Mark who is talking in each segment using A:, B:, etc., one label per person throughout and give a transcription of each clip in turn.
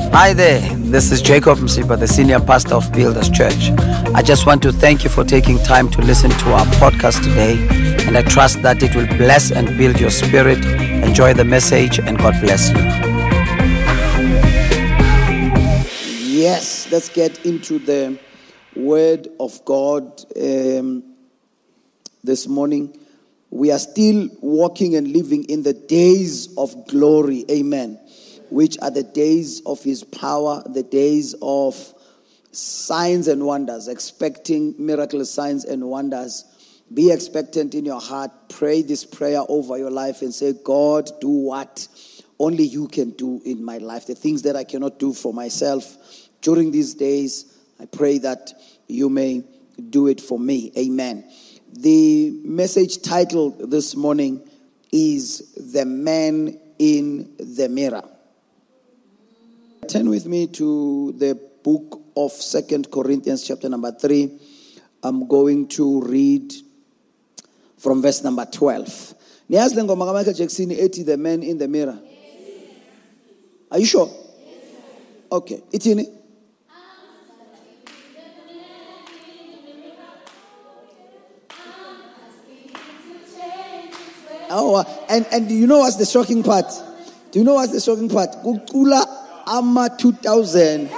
A: Hi there, this is Jacob Msipa, the senior pastor of Builders Church. I just want to thank you for taking time to listen to our podcast today, and I trust that it will bless and build your spirit. Enjoy the message, and God bless you.
B: Yes, let's get into the Word of God this morning. We are still walking and living in the days of glory, amen, which are the days of His power, the days of signs and wonders, expecting miraculous signs and wonders. Be expectant in your heart. Pray this prayer over your life and say, God, do what only you can do in my life. The things that I cannot do for myself during these days, I pray that you may do it for me. Amen. The message title this morning is The Man in the Mirror. Turn with me to the book of 2 Corinthians chapter number 3. I'm going to read from verse number 12. Niyazi le ngoma kaMichael Jackson ethi The Man in the Mirror? Are you sure? Okay. Ithini? Oh, and do you know what's the shocking part? Do you know what's the shocking part? Kucula ama 2000.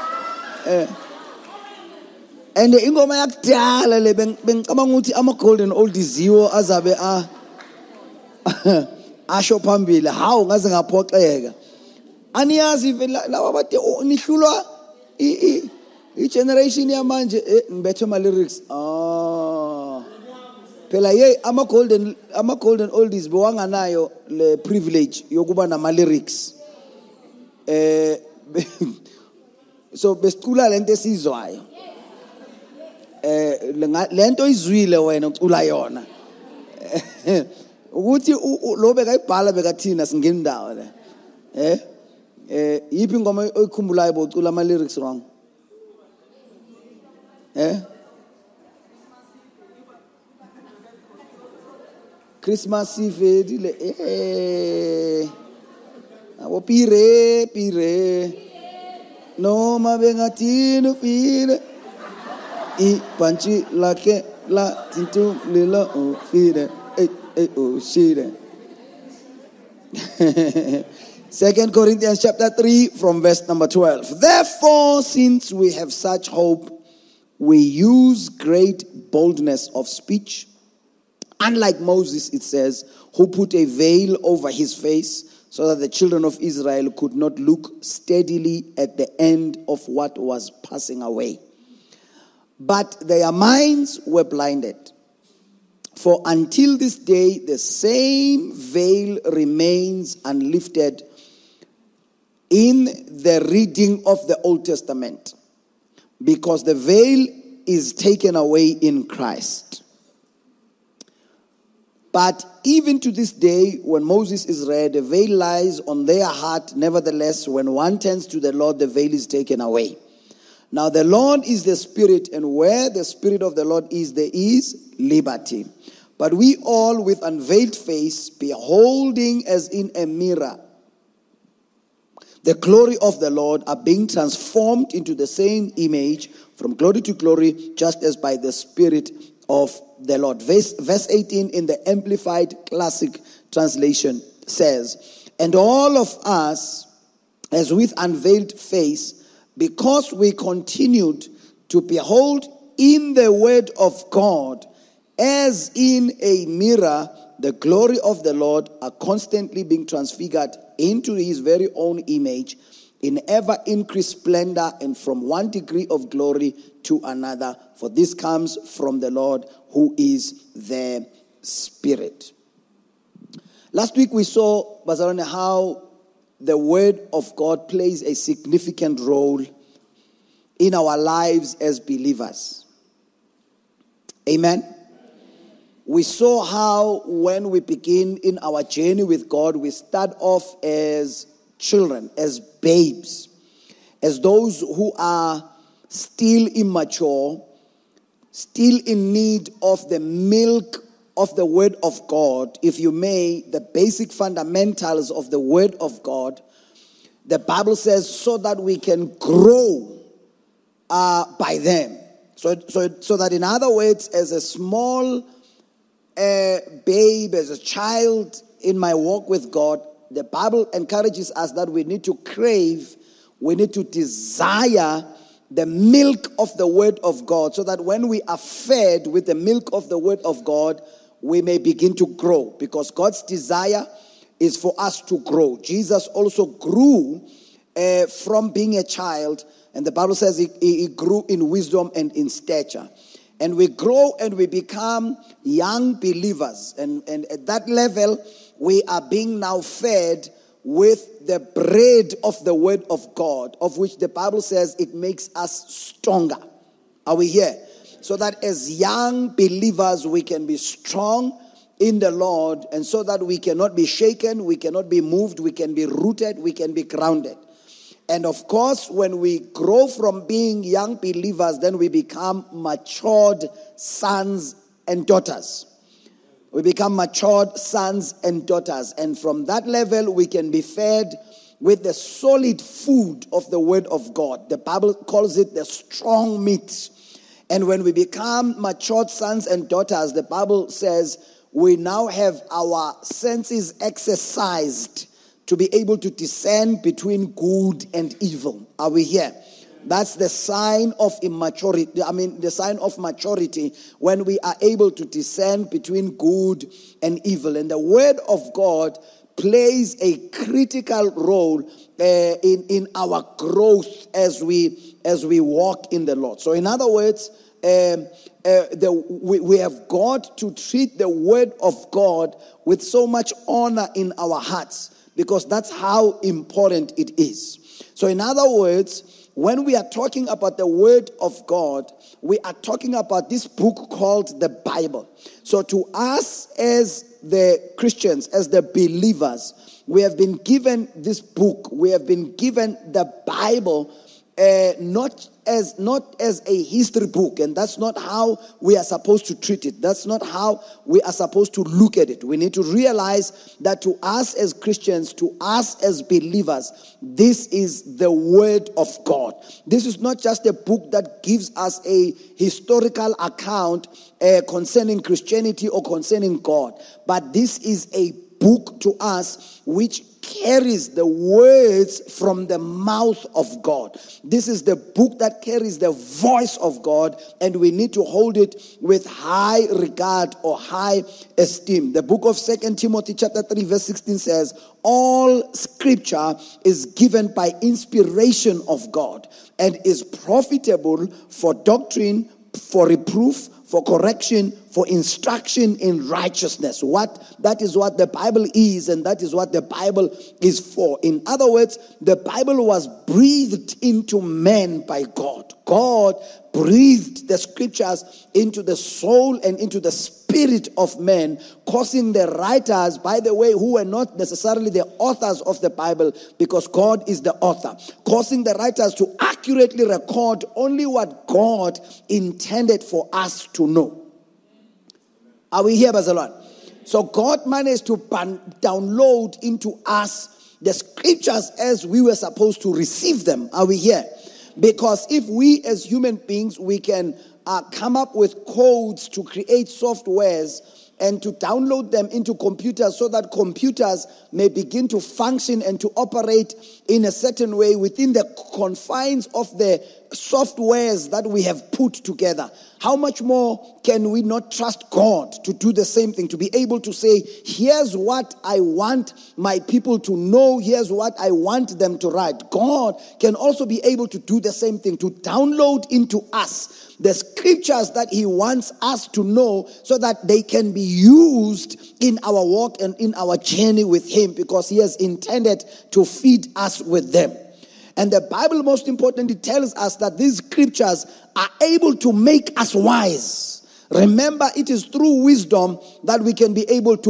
B: And the ingoma yakudala le bengicabanga ukuthi ama golden oldies yiwo azabe asho phambili. Hawu ngaze ngaphoxeka. Aniyazi lawa bathe nihlulwa I generation yamanje ngibethe ama lyrics. Phela ama golden oldies bewanganayo le privilege yokuba nama lyrics. So besicula lento esizwayo. Lento izwile wena ucula yona. Ukuthi lo bekayibhala bekathina singena indawo le. Yipi ingoma oyikhumbulayo bocula ama lyrics wrong? Christmas Eve le abo pire no mabengatino pire I panchi lake la tintu lila o fire o shire. 2 Corinthians chapter 3 from verse number 12. Therefore, since we have such hope, we use great boldness of speech. Unlike Moses, it says, who put a veil over his face so that the children of Israel could not look steadily at the end of what was passing away. But their minds were blinded. For until this day, the same veil remains unlifted in the reading of the Old Testament, because the veil is taken away in Christ. But even to this day, when Moses is read, the veil lies on their heart. Nevertheless, when one turns to the Lord, the veil is taken away. Now the Lord is the Spirit, and where the Spirit of the Lord is, there is liberty. But we all, with unveiled face, beholding as in a mirror the glory of the Lord, are being transformed into the same image from glory to glory, just as by the Spirit of the Lord. Verse 18 in the Amplified Classic Translation says, and all of us, as with unveiled face, because we continued to behold in the word of God, as in a mirror, the glory of the Lord, are constantly being transfigured into his very own image in ever increased splendor and from one degree of glory to another. For this comes from the Lord, who is the Spirit. Last week we saw, Bazarane, how the Word of God plays a significant role in our lives as believers. Amen. We saw how when we begin in our journey with God, we start off as children, as babes, as those who are still immature, still in need of the milk of the Word of God, if you may, the basic fundamentals of the Word of God, The Bible says so that we can grow by them. So that in other words, as a small babe, as a child in my walk with God, the Bible encourages us that we need to crave, we need to desire the milk of the Word of God, so that when we are fed with the milk of the Word of God, we may begin to grow. Because God's desire is for us to grow. Jesus also grew from being a child, and the Bible says he grew in wisdom and in stature. And we grow and we become young believers. And at that level, we are being now fed with the bread of the Word of God, of which the Bible says it makes us stronger. Are we here? So that as young believers, we can be strong in the Lord, and so that we cannot be shaken, we cannot be moved, we can be rooted, we can be grounded. And of course, when we grow from being young believers, then we become matured sons and daughters. We become matured sons and daughters. And from that level, we can be fed with the solid food of the Word of God. The Bible calls it the strong meat. And when we become matured sons and daughters, the Bible says we now have our senses exercised to be able to discern between good and evil. Are we here? That's the sign of immaturity. The sign of maturity, when we are able to discern between good and evil. And the Word of God plays a critical role in our growth as we walk in the Lord. So in other words, we have got to treat the Word of God with so much honor in our hearts, because that's how important it is. So in other words, when we are talking about the Word of God, we are talking about this book called the Bible. So to us as the Christians, as the believers, we have been given this book. We have been given the Bible, not as a history book, and that's not how we are supposed to treat it. That's not how we are supposed to look at it. We need to realize that to us as Christians, to us as believers, this is the Word of God. This is not just a book that gives us a historical account concerning Christianity or concerning God, but this is a book to us which carries the words from the mouth of God. This is the book that carries the voice of God, and we need to hold it with high regard or high esteem. The book of 2 Timothy chapter 3 verse 16 says, all scripture is given by inspiration of God and is profitable for doctrine, for reproof, for correction, for instruction in righteousness. That is what the Bible is, and that is what the Bible is for. In other words, the Bible was breathed into man by God. God breathed the scriptures into the soul and into the spirit of man, causing the writers, by the way, who were not necessarily the authors of the Bible, because God is the author, causing the writers to accurately record only what God intended for us to know. Are we here, Barcelona? So God managed to download into us the scriptures as we were supposed to receive them. Are we here? Because if we as human beings, we can come up with codes to create softwares and to download them into computers so that computers may begin to function and to operate in a certain way within the confines of the softwares that we have put together. How much more can we not trust God to do the same thing, to be able to say, here's what I want my people to know, here's what I want them to write. God can also be able to do the same thing, to download into us the scriptures that he wants us to know so that they can be used in our walk and in our journey with him, because he has intended to feed us with them. And the Bible, most importantly, tells us that these scriptures are able to make us wise. Remember, it is through wisdom that we can be able to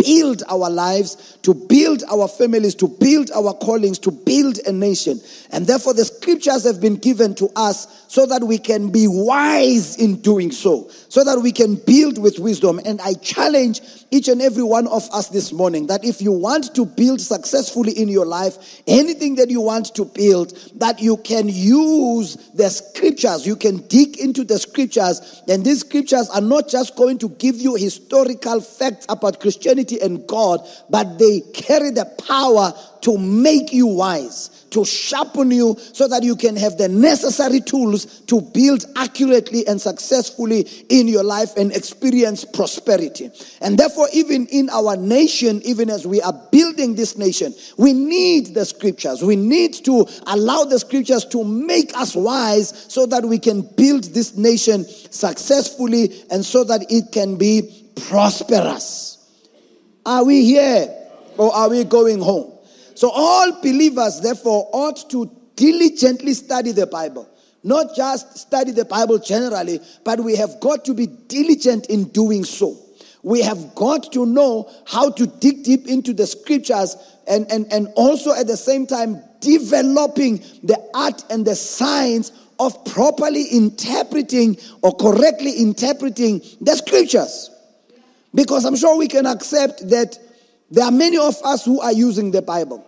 B: build our lives, to build our families, to build our callings, to build a nation. And therefore the scriptures have been given to us so that we can be wise in doing so that we can build with wisdom. And I challenge each and every one of us this morning that if you want to build successfully in your life, anything that you want to build, that you can use the scriptures, you can dig into the scriptures, and these scriptures are not just going to give you historical facts about Christianity and God, but they carry the power to make you wise, to sharpen you so that you can have the necessary tools to build accurately and successfully in your life and experience prosperity. And therefore, even in our nation, even as we are building this nation, we need the scriptures. We need to allow the scriptures to make us wise so that we can build this nation successfully and so that it can be prosperous. Are we here or are we going home? So all believers, therefore, ought to diligently study the Bible. Not just study the Bible generally, but we have got to be diligent in doing so. We have got to know how to dig deep into the scriptures and also at the same time developing the art and the science of properly interpreting or correctly interpreting the scriptures. Because I'm sure we can accept that there are many of us who are using the Bible.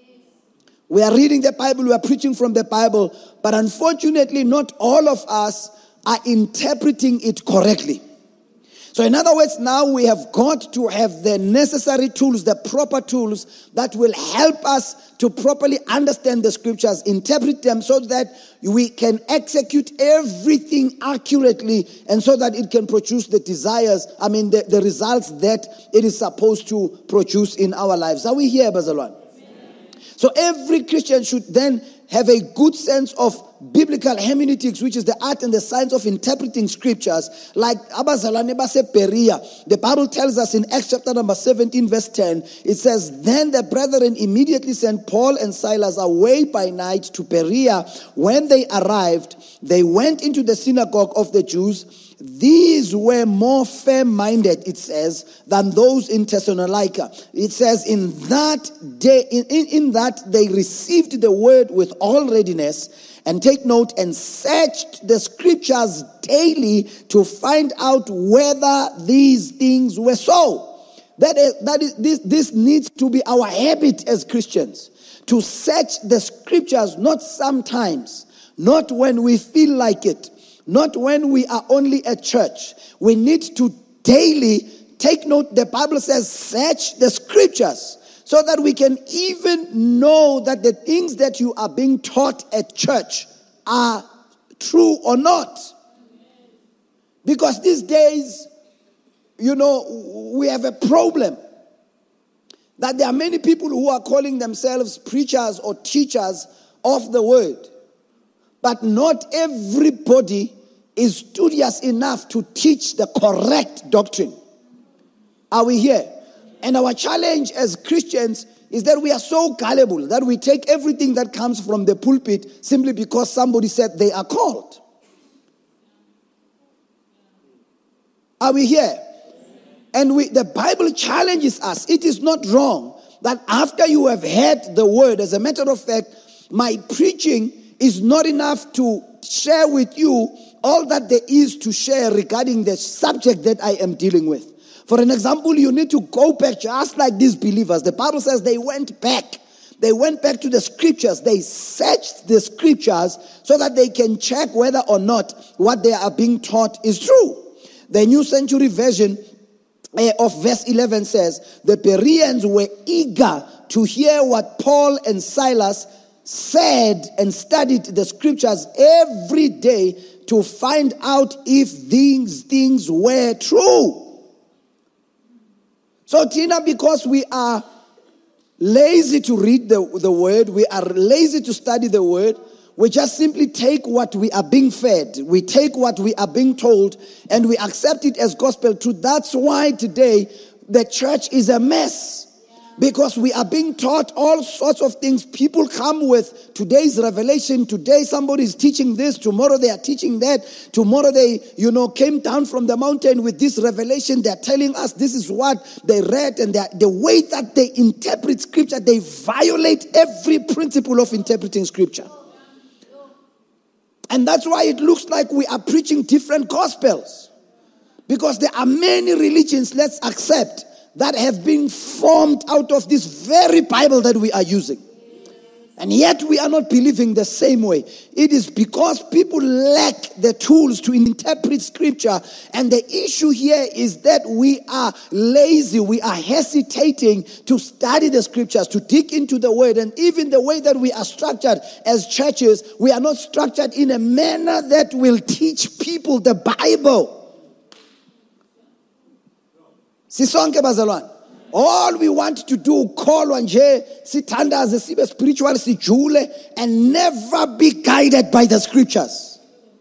B: We are reading the Bible, we are preaching from the Bible, but unfortunately not all of us are interpreting it correctly. So in other words, now we have got to have the necessary tools, the proper tools that will help us to properly understand the scriptures, interpret them so that we can execute everything accurately and so that it can produce the the results that it is supposed to produce in our lives. Are we here, Bazalwan? So every Christian should then have a good sense of biblical hermeneutics, which is the art and the science of interpreting scriptures. Like Abazalane Base Perea, the Bible tells us in Acts chapter number 17 verse 10, it says, "Then the brethren immediately sent Paul and Silas away by night to Perea. When they arrived, they went into the synagogue of the Jews. These were more firm-minded," it says, "than those in Thessalonica." It says, in that day, in that they received the word with all readiness, and take note, and searched the scriptures daily to find out whether these things were so. This needs to be our habit as Christians, to search the scriptures, not sometimes, not when we feel like it, not when we are only at church. We need to daily take note. The Bible says, search the scriptures, so that we can even know that the things that you are being taught at church are true or not. Because these days, we have a problem that there are many people who are calling themselves preachers or teachers of the word. But not everybody is studious enough to teach the correct doctrine. Are we here? And our challenge as Christians is that we are so gullible that we take everything that comes from the pulpit simply because somebody said they are called. Are we here? And the Bible challenges us. It is not wrong that after you have heard the word, as a matter of fact, my preaching is not enough to share with you all that there is to share regarding the subject that I am dealing with. For an example, you need to go back just like these believers. The Bible says they went back. They went back to the scriptures. They searched the scriptures so that they can check whether or not what they are being taught is true. The New Century Version of verse 11 says, "The Bereans were eager to hear what Paul and Silas said and studied the scriptures every day to find out if these things were true." So, Tina, because we are lazy to read the word, we are lazy to study the word, we just simply take what we are being fed, we take what we are being told, and we accept it as gospel truth. That's why today the church is a mess. Because we are being taught all sorts of things. People come with today's revelation. Today somebody is teaching this. Tomorrow they are teaching that. Tomorrow they, came down from the mountain with this revelation. They are telling us this is what they read. And the way that they interpret scripture, they violate every principle of interpreting scripture. And that's why it looks like we are preaching different gospels. Because there are many religions, let's accept, that have been formed out of this very Bible that we are using. And yet we are not believing the same way. It is because people lack the tools to interpret scripture. And the issue here is that we are lazy. We are hesitating to study the scriptures, to dig into the word. And even the way that we are structured as churches, we are not structured in a manner that will teach people the Bible. Sisonke bazalwane. All we want to do, call on nje, sithandaze, sibe spiritual, sijule, and never be guided by the scriptures.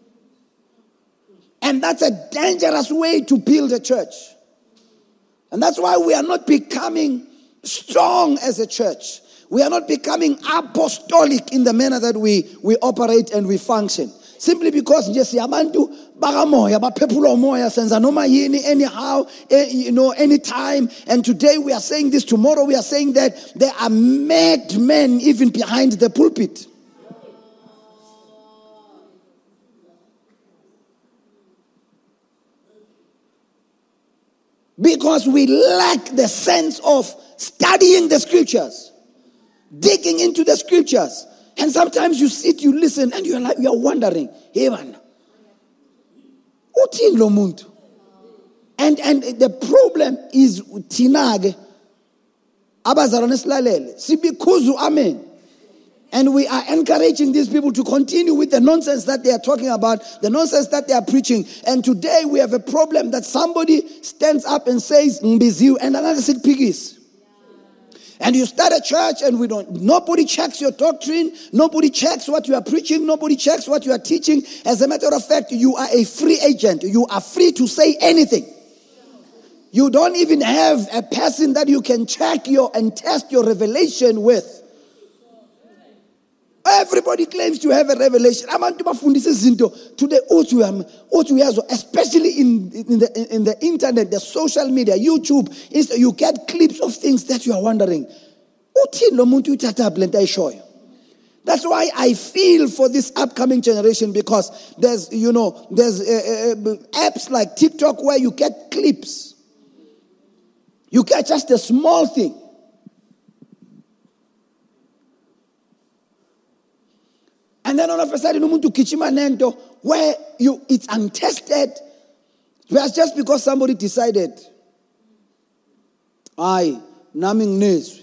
B: And that's a dangerous way to build a church. And that's why we are not becoming strong as a church. We are not becoming apostolic in the manner that we operate and we function. Simply because nje siyabantu bakamoya baphefula umoya senza noma yini anyhow, anytime. And today we are saying this, tomorrow we are saying that. There are mad men even behind the pulpit. Because we lack the sense of studying the scriptures, digging into the scriptures. And sometimes you sit, you listen, and you are wondering, hey man, uthini lo muntu? And the problem is tinage abazalwane silalele sibikhuzu amen. And we are encouraging these people to continue with the nonsense that they are talking about, the nonsense that they are preaching. And today we have a problem that somebody stands up and says Mbiziu, and another said piggies. And you start a church and nobody checks your doctrine, nobody checks what you are preaching, nobody checks what you are teaching. As a matter of fact, you are a free agent. You are free to say anything. You don't even have a person that you can check and test your revelation with. Everybody claims to have a revelation. Today, especially in the internet, the social media, YouTube, you get clips of things that you are wondering. That's why I feel for this upcoming generation, because there's apps like TikTok where you get clips. You get just a small thing. And then all of a sudden, where it's untested. Whereas just because somebody decided, naming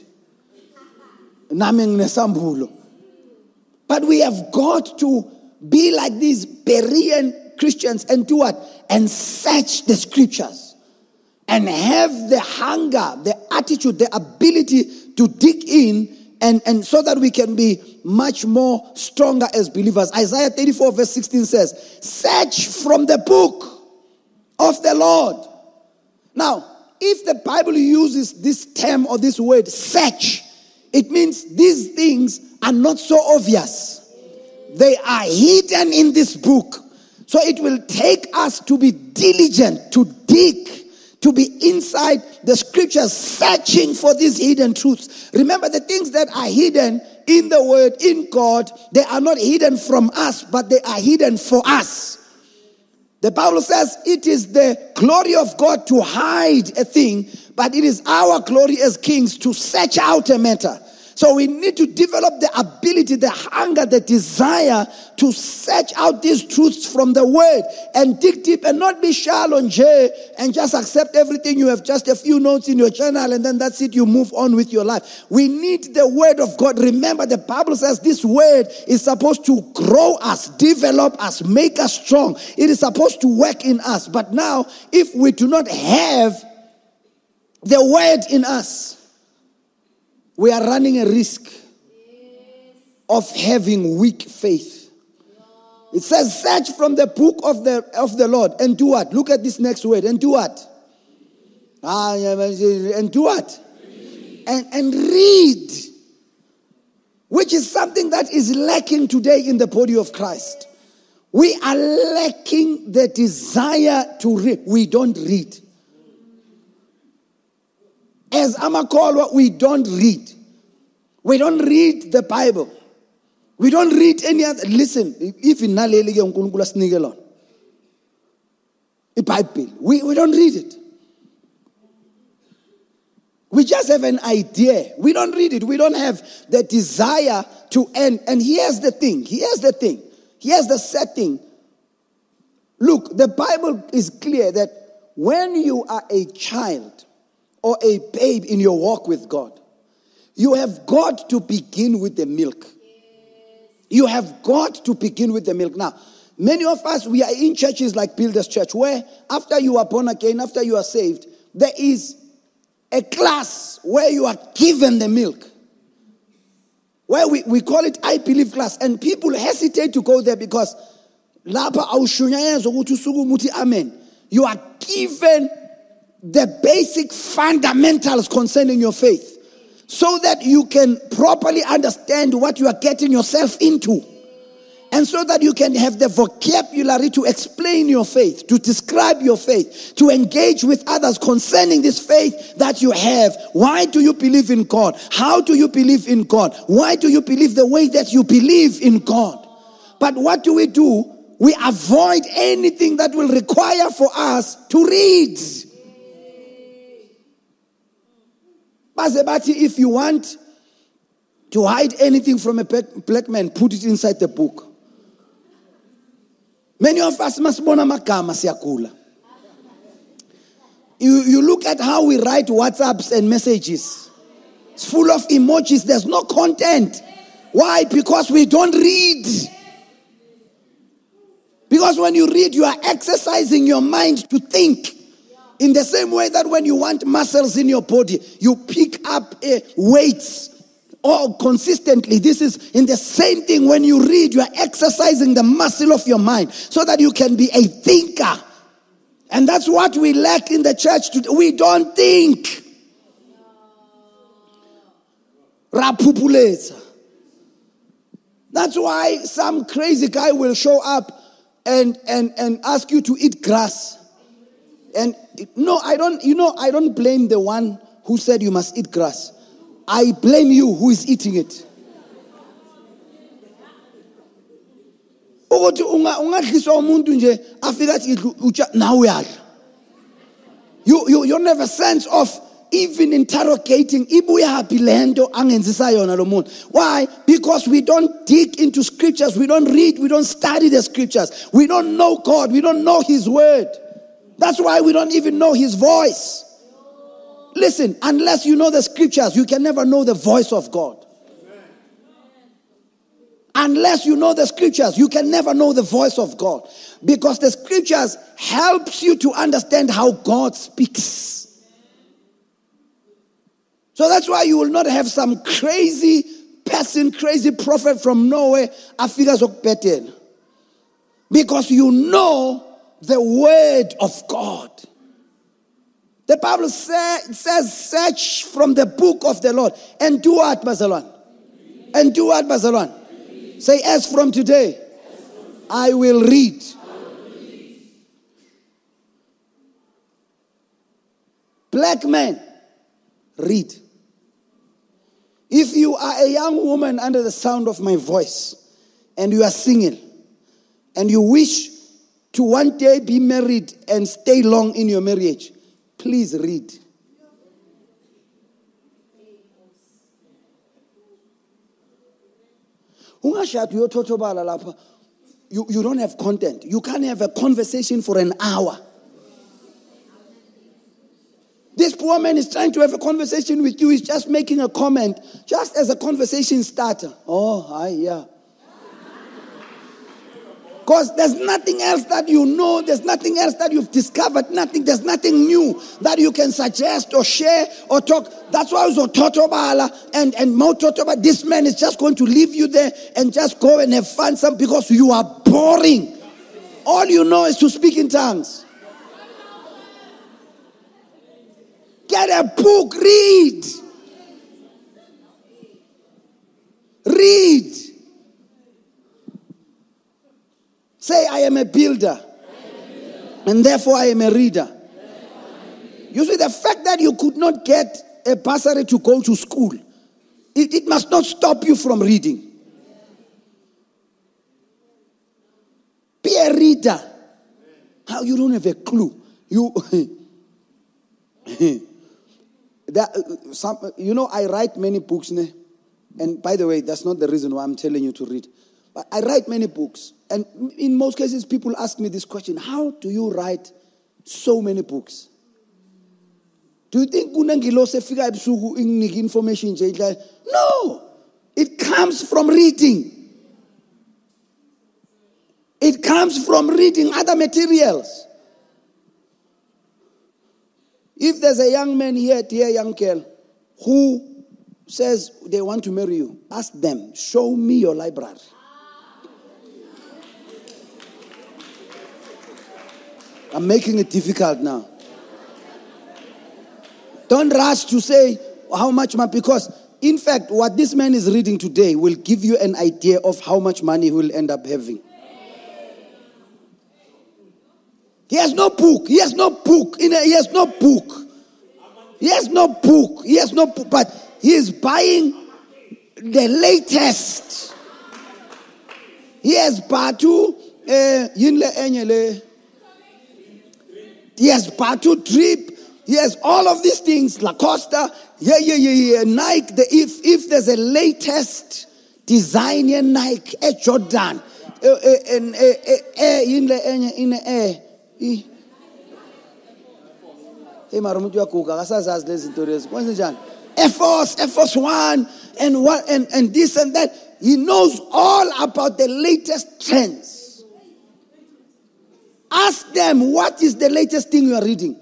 B: nesambulo. But we have got to be like these Berean Christians and do what? And search the scriptures. And have the hunger, the attitude, the ability to dig in, and so that we can be much more stronger as believers. Isaiah 34 verse 16 says, search from the book of the Lord. Now, if the Bible uses this term or this word, search, it means these things are not so obvious. They are hidden in this book. So it will take us to be diligent, to dig, to be inside the scriptures, searching for these hidden truths. Remember, the things that are hidden in the word, in God, they are not hidden from us, but they are hidden for us. The Bible says it is the glory of God to hide a thing, but it is our glory as kings to search out a matter. So we need to develop the ability, the hunger, the desire to search out these truths from the word and dig deep and not be shallow and just accept everything. You have just a few notes in your journal and then that's it. You move on with your life. We need the word of God. Remember, the Bible says this word is supposed to grow us, develop us, make us strong. It is supposed to work in us. But now, if we do not have the word in us, we are running a risk of having weak faith. It says, search from the book of the Lord and do what? Look at this next word. And do what? And do what? and read, which is something that is lacking today in the body of Christ. We are lacking the desire to read. We don't read. As Amakolwa, we don't read. We don't read the Bible. We don't read any other. Listen, if in Naleli uNkulunkulu asinikela the Bible, we don't read it. We just have an idea. We don't read it. We don't have the desire to end. And here's the thing. Here's the setting. Look, the Bible is clear that when you are a child or a babe in your walk with God, you have got to begin with the milk. You have got to begin with the milk. Now, many of us, we are in churches like Builders Church, where after you are born again, after you are saved, there is a class where you are given the milk. Where we call it I believe class. And people hesitate to go there because you are given the basic fundamentals concerning your faith, so that you can properly understand what you are getting yourself into. And so that you can have the vocabulary to explain your faith, to describe your faith, to engage with others concerning this faith that you have. Why do you believe in God? How do you believe in God? Why do you believe the way that you believe in God? But what do? We avoid anything that will require for us to read. Bazebati, if you want to hide anything from a black man, put it inside the book. Many of us must bona magama siyakula. You look at how we write WhatsApps and messages. It's full of emojis. There's no content. Why? Because we don't read. Because when you read, you are exercising your mind to think. In the same way that when you want muscles in your body, you pick up weights or consistently. This is in the same thing. When you read, you are exercising the muscle of your mind so that you can be a thinker. And that's what we lack in the church today. We don't think. Rapupuleza. That's why some crazy guy will show up and ask you to eat grass. And no, I don't blame the one who said you must eat grass. I blame you who is eating it. You don't have a sense of even interrogating. Why? Because we don't dig into scriptures. We don't read. We don't study the scriptures. We don't know God. We don't know His word. That's why we don't even know His voice. Listen, unless you know the scriptures, you can never know the voice of God. Unless you know the scriptures, you can never know the voice of God. Because the scriptures helps you to understand how God speaks. So that's why you will not have some crazy person, crazy prophet from nowhere, because you know the word of God. The Bible says, search from the book of the Lord. And do what, Bazalwan? And do what, Bazalwan? Say, as from today, I will read. Black man, read. If you are a young woman under the sound of my voice, and you are single, and you wish to one day be married and stay long in your marriage, please read. You don't have content. You can't have a conversation for an hour. This poor man is trying to have a conversation with you. He's just making a comment, just as a conversation starter. Oh, hi, yeah. Because there's nothing else that you know. There's nothing else that you've discovered. There's nothing new that you can suggest or share or talk. That's why also Totobala and Mo Totoba, this man is just going to leave you there and just go and have fun because you are boring. All you know is to speak in tongues. Get a book, read. Read. Say, I am a builder. And therefore I am a reader. You see, the fact that you could not get a bursary to go to school, it must not stop you from reading. Be a reader. How you don't have a clue. I write many books. And by the way, that's not the reason why I'm telling you to read. But I write many books. And in most cases, people ask me this question: how do you write so many books? Do you think information? No. It comes from reading. It comes from reading other materials. If there's a young man here, dear young girl, who says they want to marry you, ask them, show me your library. I'm making it difficult now. Don't rush to say how much money, because in fact, what this man is reading today will give you an idea of how much money he will end up having. He has no book. He has no book. He has no book. He has no book. He has no book. But he is buying the latest. He has Batu, Yinle Enyele. He has Batu Drip. He has all of these things. Lacosta. Yeah. Nike. If there's a latest design, Nike, Jordan. Yinle Enyele. Air Force One, and this and that. He knows all about the latest trends. Ask them, what is the latest thing you are reading?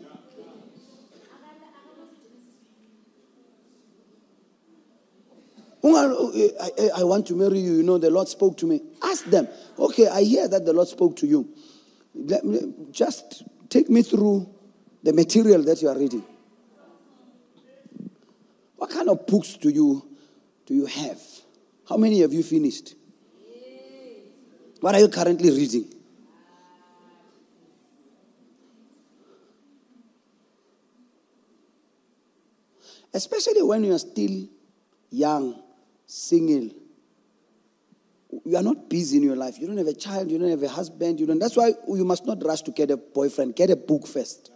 B: I want to marry you. You know, the Lord spoke to me. Ask them. Okay, I hear that the Lord spoke to you. Just take me through the material that you are reading. What kind of books do you have? How many have you finished? What are you currently reading? Especially when you are still young, single. You are not busy in your life. You don't have a child. You don't have a husband. That's why you must not rush to get a boyfriend. Get a book first.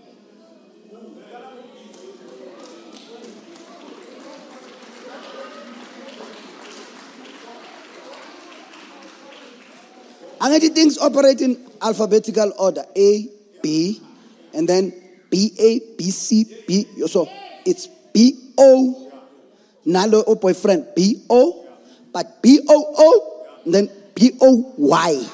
B: And things operate in alphabetical order. A, B, and then B, A, B, C, B. So it's B-O. Nalo o boyfriend. B-O. But B-O-O, and then B-O-Y.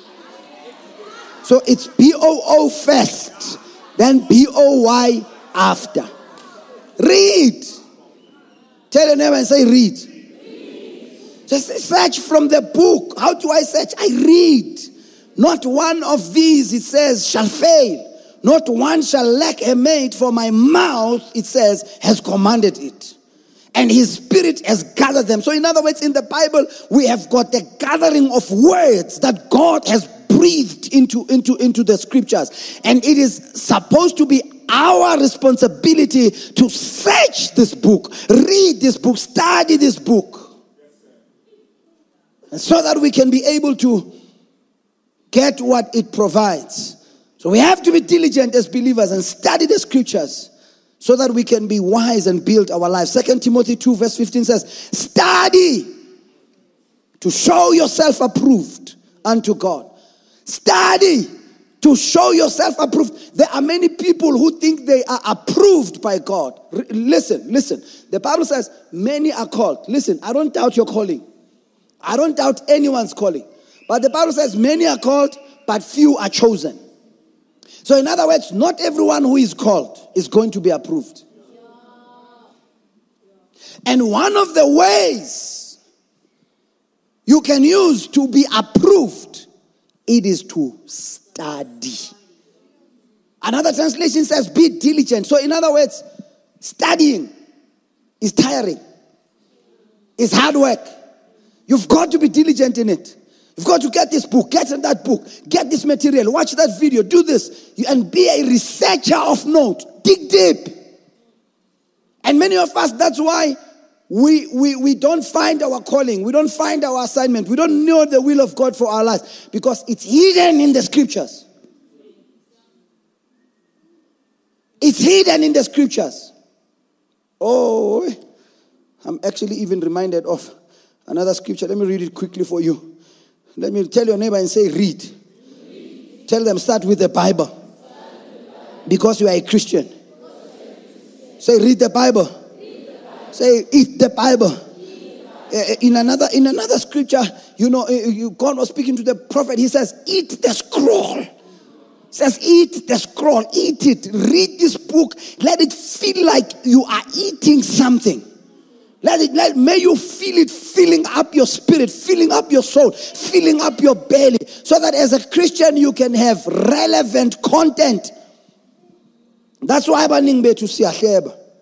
B: So it's B-O-O first, then B-O-Y after. Read. Tell your neighbor and say, read. Just search from the book. How do I search? I read. Not one of these, it says, shall fail. Not one shall lack a mate, for my mouth, it says, has commanded it. And his spirit has gathered them. So in other words, in the Bible, we have got the gathering of words that God has breathed into the scriptures. And it is supposed to be our responsibility to search this book, read this book, study this book. And so that we can be able to get what it provides. So we have to be diligent as believers and study the scriptures, so that we can be wise and build our lives. 2 Timothy 2 verse 15 says, study to show yourself approved unto God. Study to show yourself approved. There are many people who think they are approved by God. Listen. The Bible says many are called. Listen, I don't doubt your calling. I don't doubt anyone's calling. But the Bible says many are called, but few are chosen. So in other words, not everyone who is called is going to be approved. And one of the ways you can use to be approved, it is to study. Another translation says be diligent. So in other words, studying is tiring. It's hard work. You've got to be diligent in it. You've got to get this book, get that book, get this material, watch that video, do this, and be a researcher of note. Dig deep. And many of us, that's why we don't find our calling. We don't find our assignment. We don't know the will of God for our lives because it's hidden in the scriptures. It's hidden in the scriptures. Oh, I'm actually even reminded of another scripture. Let me read it quickly for you. Let me tell your neighbor and say, read. Tell them, start with the Bible. Because you are a Christian. Say, read the Bible. Say, eat the Bible. In another scripture, God was speaking to the prophet. He says, eat the scroll. He says, eat the scroll. Eat it. Read this book. Let it feel like you are eating something. May you feel it filling up your spirit, filling up your soul, filling up your belly, so that as a Christian you can have relevant content. That's why to see a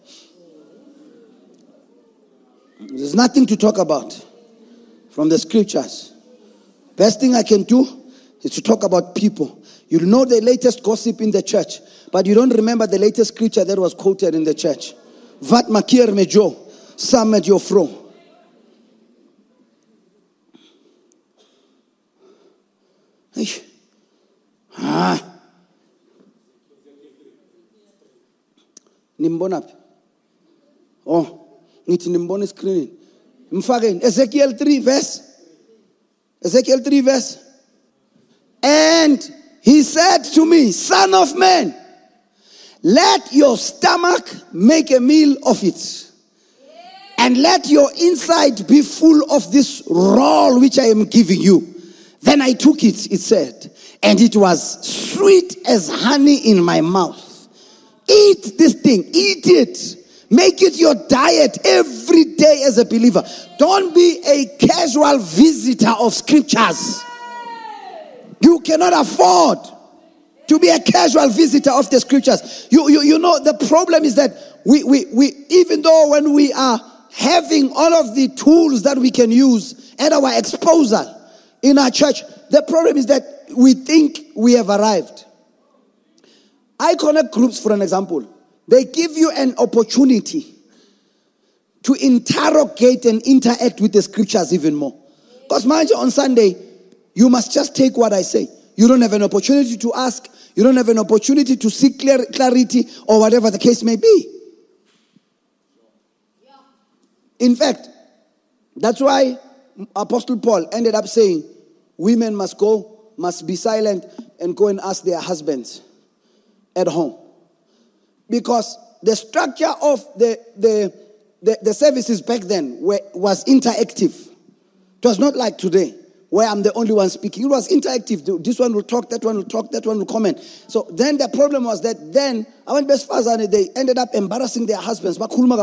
B: there's nothing to talk about from the scriptures. Best thing I can do is to talk about people. You know the latest gossip in the church, but you don't remember the latest scripture that was quoted in the church. Vat makir mejo, samet your fro. Nimbonap. Oh. It's in the screen. Ezekiel 3 verse. And he said to me, Son of man, let your stomach make a meal of it. And let your inside be full of this roll which I am giving you. Then I took it, it said, and it was sweet as honey in my mouth. Eat this thing, eat it. Make it your diet every day as a believer. Don't be a casual visitor of scriptures. You cannot afford to be a casual visitor of the scriptures. You know, the problem is that we even though when we are having all of the tools that we can use at our disposal in our church, the problem is that we think we have arrived. I connect groups, for an example. They give you an opportunity to interrogate and interact with the scriptures even more. Because mind you, on Sunday, you must just take what I say. You don't have an opportunity to ask. You don't have an opportunity to seek clarity or whatever the case may be. In fact, that's why Apostle Paul ended up saying, women must be silent and go and ask their husbands at home. Because the structure of the services back then was interactive. It was not like today, where I'm the only one speaking. It was interactive. This one will talk, that one will talk, that one will comment. So then the problem was that then, I went best fast and they ended up embarrassing their husbands. They ask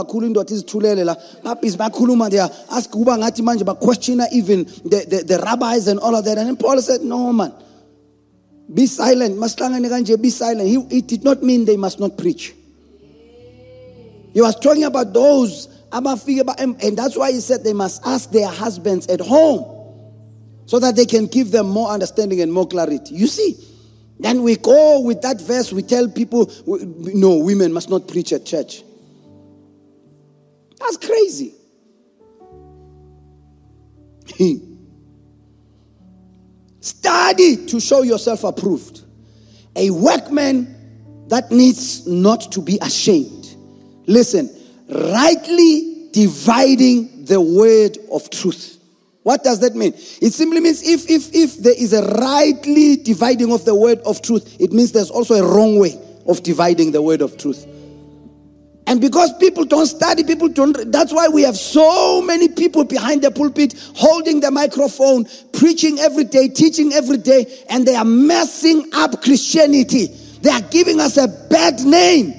B: question even the rabbis and all of that. And then Paul said, no man, be silent. Be silent. It did not mean they must not preach. He was talking about those, and that's why he said they must ask their husbands at home so that they can give them more understanding and more clarity. You see, then we go with that verse, we tell people, no, women must not preach at church. That's crazy. Study to show yourself approved. A workman that needs not to be ashamed. Listen, rightly dividing the word of truth. What does that mean? It simply means if there is a rightly dividing of the word of truth, it means there's also a wrong way of dividing the word of truth. And because people don't study, that's why we have so many people behind the pulpit holding the microphone, preaching every day, teaching every day, and they are messing up Christianity. They are giving us a bad name.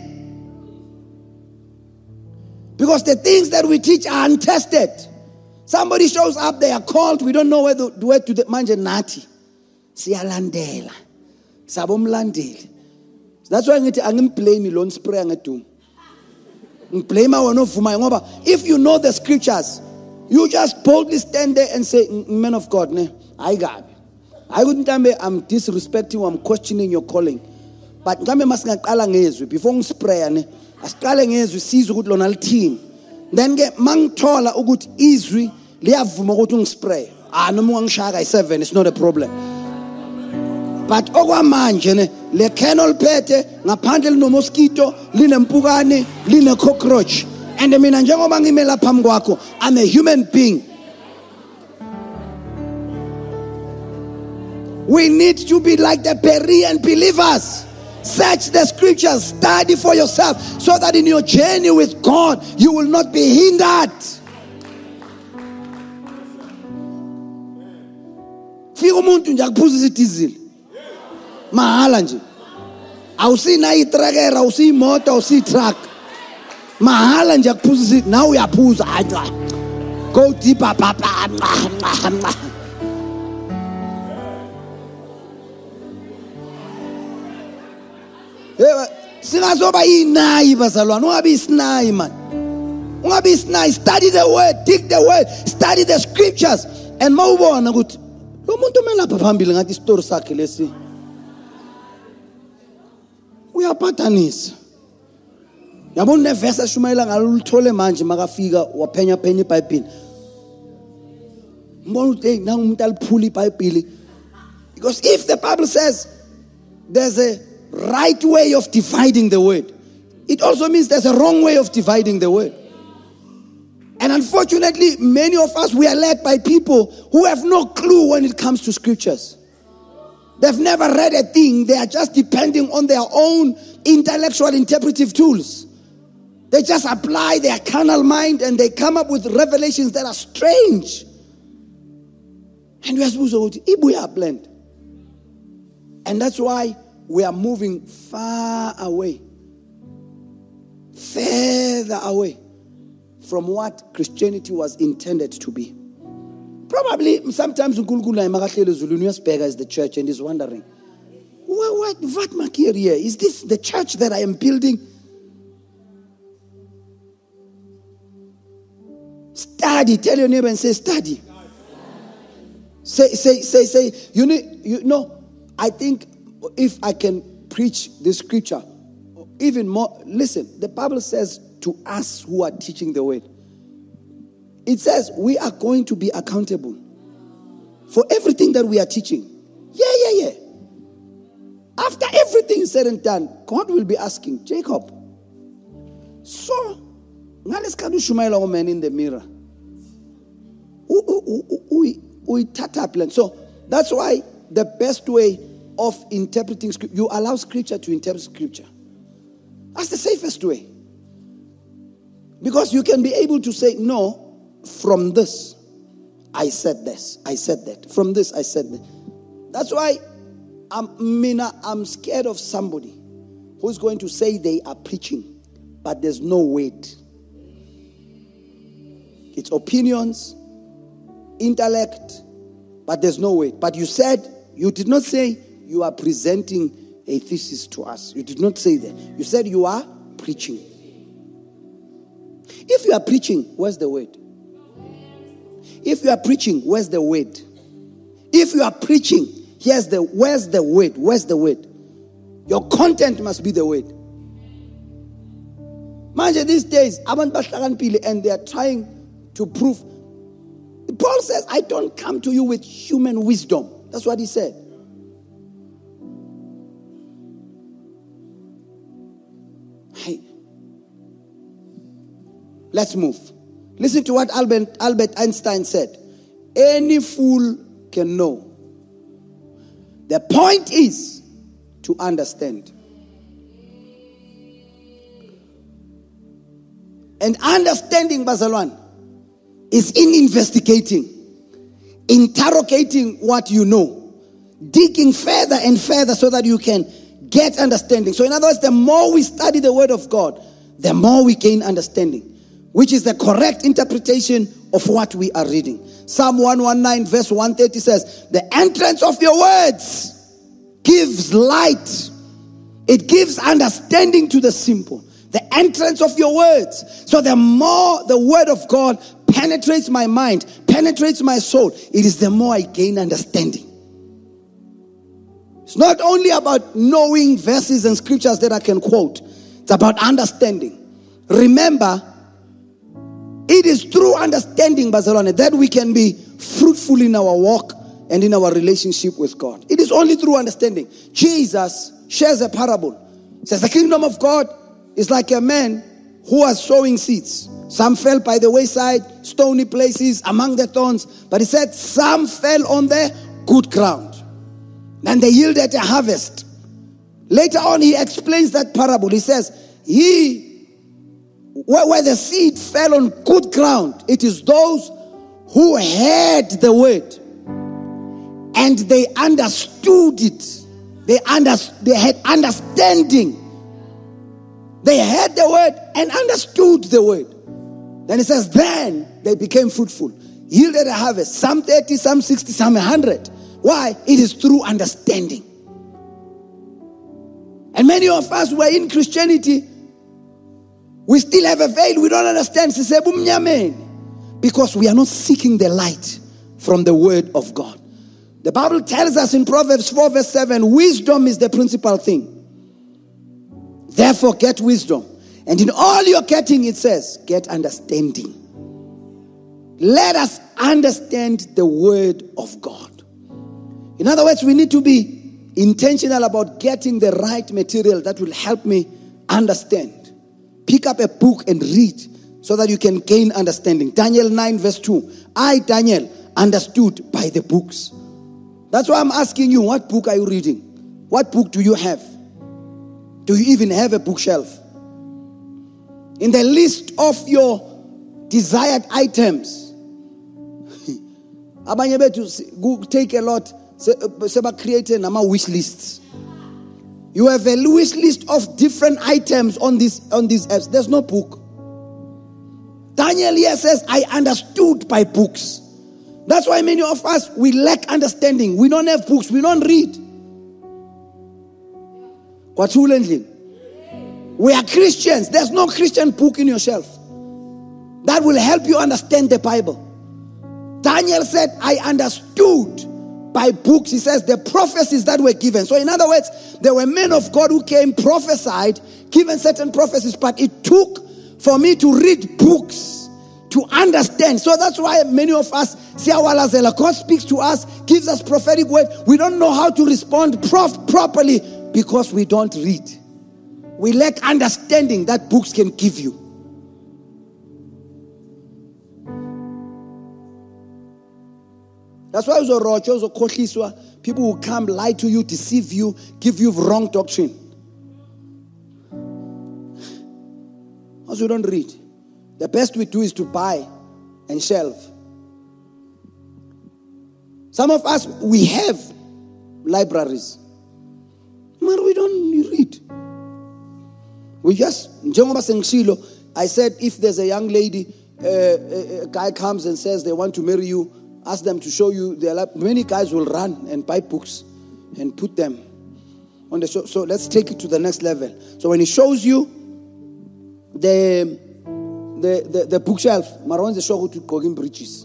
B: Because the things that we teach are untested. Somebody shows up, they are called, we don't know where to the manje nati. Siyalandela. Sabomlandeli. That's why I'm playing me lone spray. If you know the scriptures, You just boldly stand there and say, man of God, I got it. I wouldn't tell me I'm disrespecting or I'm questioning your calling. But before I spray, I sizwe ukuthi lona lithini. Then ke mangithola ukuthi izwi liyavuma ukuthi ungispray. Noma ungangishaya i7 it's not a problem. But okwamanje le kennel phethe ngaphandle lino mosquito, linempukane, line cockroach. And mina njengoba ngime lapha phambi kwakho, I'm a human being. We need to be like the Berean believers. Search the scriptures, study for yourself, so that in your journey with God, you will not be hindered. Fika umuntu nje akuphuza idizili. Mahala nje. Awusina itrakera, awusimoto, awusitruck. Mahala nje akuphuza now uyaphuza. Go deeper papa. Singazoba inayi bazalwane, ungabi isinayi man. Ungabi isinayi, study the word, dig the word, study the scriptures. And mawubona ukuthi lo muntu melapha phambili ngathi story sakhe lesi. Uyaphathanisa. Yabona neverse eshumayela ngaluluthole manje makafika waphenya iBhayibheli. Mbona ukuthi nangu umuntu aliphula iBhayibheli. Because if the Bible says there's a right way of dividing the word, it also means there's a wrong way of dividing the word. And unfortunately, many of us, we are led by people who have no clue when it comes to scriptures. They've never read a thing. They are just depending on their own intellectual interpretive tools. They just apply their carnal mind and they come up with revelations that are strange. And we are supposed to ibuya blend. And that's why we are moving far away, further away from what Christianity was intended to be. Probably sometimes uNkulunkulu emakahlele ezulwini uyasibheka as the church and is wondering, what makiri here? Is this the church that I am building? Study. Tell your neighbor and say study. Say. You know, I think if I can preach the scripture even more, listen, the Bible says to us who are teaching the word, it says we are going to be accountable for everything that we are teaching. Yeah. After everything is said and done, God will be asking, Jacob, so, let's go to man in the mirror. So, that's why the best way of interpreting scripture, you allow scripture to interpret scripture. That's the safest way. Because you can be able to say, no, from this, I said this, I said that. From this, I said that. That's why I'm scared of somebody who's going to say they are preaching, but there's no weight. It's opinions, intellect, but there's no weight. But you did not say you are presenting a thesis to us. You did not say that. You said you are preaching. If you are preaching, where's the word? If you are preaching, where's the word? If you are preaching, where's the word? Where's the word? Your content must be the word. Manje these days, abantu bahlakaniphile and they are trying to prove. Paul says, I don't come to you with human wisdom. That's what he said. Hey. Let's move. Listen to what Albert Einstein said. Any fool can know. The point is to understand. And understanding, Bazalwan, is in investigating, interrogating what you know, digging further and further so that you can get understanding. So in other words, the more we study the word of God, the more we gain understanding, which is the correct interpretation of what we are reading. Psalm 119 verse 130 says, the entrance of your words gives light. It gives understanding to the simple. The entrance of your words. So the more the word of God penetrates my mind, penetrates my soul, it is the more I gain understanding. It's not only about knowing verses and scriptures that I can quote. It's about understanding. Remember, it is through understanding, Barcelona, that we can be fruitful in our walk and in our relationship with God. It is only through understanding. Jesus shares a parable. He says the kingdom of God is like a man who was sowing seeds. Some fell by the wayside, stony places, among the thorns. But he said some fell on the good ground. And they yielded a harvest. Later on, he explains that parable. He says, where the seed fell on good ground, it is those who heard the word and they understood it. They had understanding. They heard the word and understood the word. Then it says, then they became fruitful, yielded a harvest, some 30, some 60, some 100. Why? It is through understanding. And many of us who are in Christianity, we still have a veil. We don't understand. Because we are not seeking the light from the word of God. The Bible tells us in Proverbs 4 verse 7, wisdom is the principal thing. Therefore get wisdom. And in all you're getting, it says, get understanding. Let us understand the word of God. In other words, we need to be intentional about getting the right material that will help me understand. Pick up a book and read so that you can gain understanding. Daniel 9 verse 2. I, Daniel, understood by the books. That's why I'm asking you, what book are you reading? What book do you have? Do you even have a bookshelf? In the list of your desired items, abanye bethu take a lot. Create a wish lists. You have a wish list of different items on these apps. There's no book. Daniel here says, I understood by books. That's why many of us, we lack understanding. We don't have books. We don't read. We are Christians. There's no Christian book in your shelf that will help you understand the Bible. Daniel said, I understood by books. He says the prophecies that were given. So in other words, there were men of God who came, prophesied, given certain prophecies, but it took for me to read books to understand. So that's why many of us, God speaks to us, gives us prophetic word. We don't know how to respond properly because we don't read. We lack understanding that books can give you. That's why people will come, lie to you, deceive you, give you wrong doctrine. Also, we don't read. The best we do is to buy and shelve. Some of us, we have libraries, but we don't read. We just, I said, if there's a young lady, a guy comes and says they want to marry you, ask them to show you their life. Many guys will run and buy books and put them on the show. So let's take it to the next level. So when he shows you the bookshelf, Marwan the show to Kogin Bridges.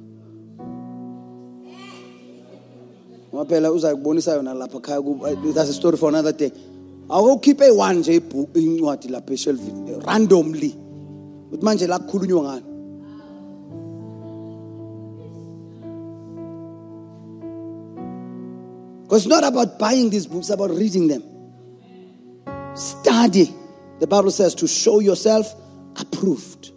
B: That's a story for another day. I will keep a one book in what la shelf randomly. With Manjela Kulunyang. Because it's not about buying these books, it's about reading them. Study. The Bible says to show yourself approved.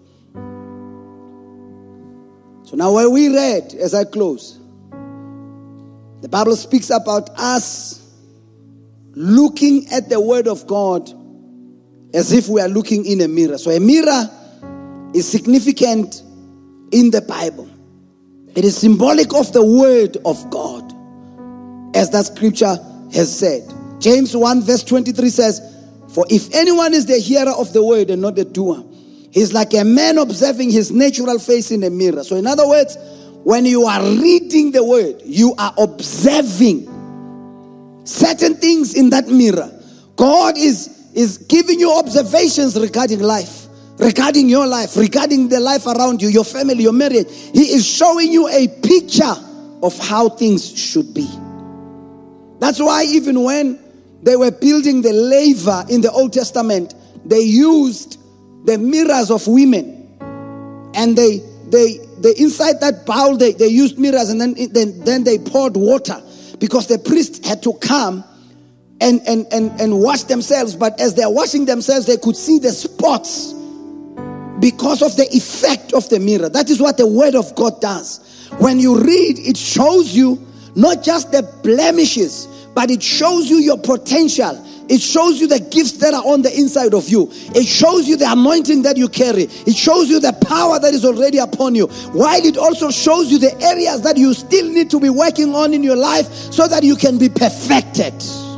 B: So now where we read, as I close, the Bible speaks about us looking at the word of God as if we are looking in a mirror. So a mirror is significant in the Bible. It is symbolic of the word of God, as that scripture has said. James 1 verse 23 says, for if anyone is the hearer of the word and not the doer, he's like a man observing his natural face in a mirror. So in other words, when you are reading the word, you are observing certain things in that mirror. God is is giving you observations regarding life, regarding your life, regarding the life around you, your family, your marriage. He is showing you a picture of how things should be. That's why even when they were building the laver in the Old Testament, they used the mirrors of women. And they inside that bowl, they used mirrors, and then they poured water, because the priests had to come and wash themselves. But as they're washing themselves, they could see the spots because of the effect of the mirror. That is what the word of God does. When you read, it shows you not just the blemishes, but it shows you your potential. It shows you the gifts that are on the inside of you. It shows you the anointing that you carry. It shows you the power that is already upon you. While it also shows you the areas that you still need to be working on in your life so that you can be perfected.